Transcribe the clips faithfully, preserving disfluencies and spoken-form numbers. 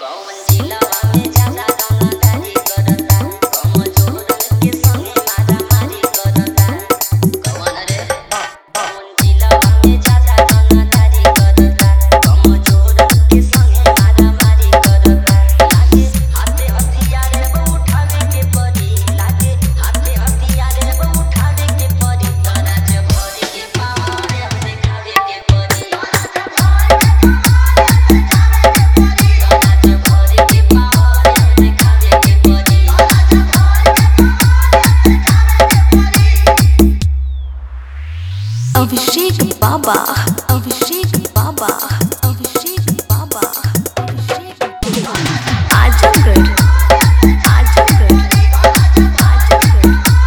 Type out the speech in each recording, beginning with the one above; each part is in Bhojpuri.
अभिषेक बाबा अभिषेक बाबा अभिषेक बाबा अभिषेक आजमगढ़ आजमगढ़ आजमगढ़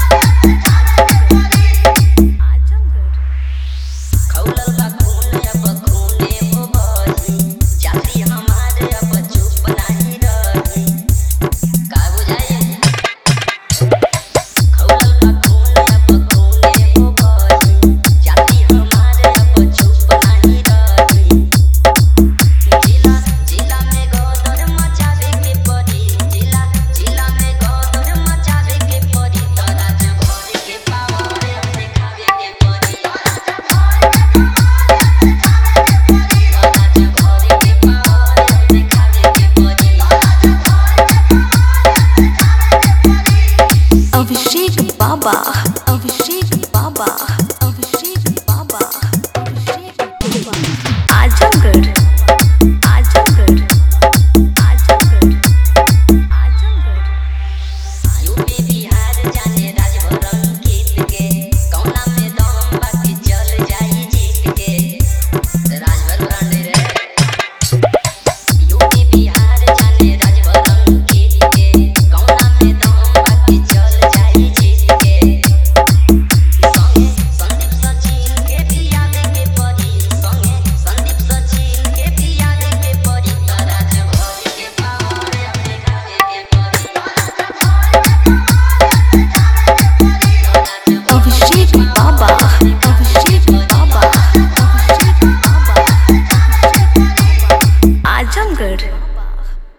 आजमगढ़ खौलल बा खून अब खूने हो बही जाति हमारे अब चुप नहीं रही का बुझाए खौलल बा खून अब खूने हो बही जाति हमारे अब चुप नहीं रही जिला जिला में गदर मचावे के पड़ी जिला जिला में गदर मचावे के पड़ी तराज भर के पावर देखावे के पड़ी अभिषेक बाबा अभिषेक बाबा अभिषेक बाबा अभिषेक आजमगढ़ आजमगढ़ आजमगढ़ आजमगढ़ यूपी बिहार जाने राजभर अंकित के कौना में दम बाकी चल जाई जीत के राजभर ब्रांड रे यूपी बिहार जाने राजभर अंकित के कौना में दम बाकी चल जाई जीत के संगे संदीप सचिन के भी याद के पड़ी संगे संदीप सचिन के भी याद के पड़ी तराज भर के पावर देखावे के पड़ी अभिषेक बाबा अभिषेक बाबा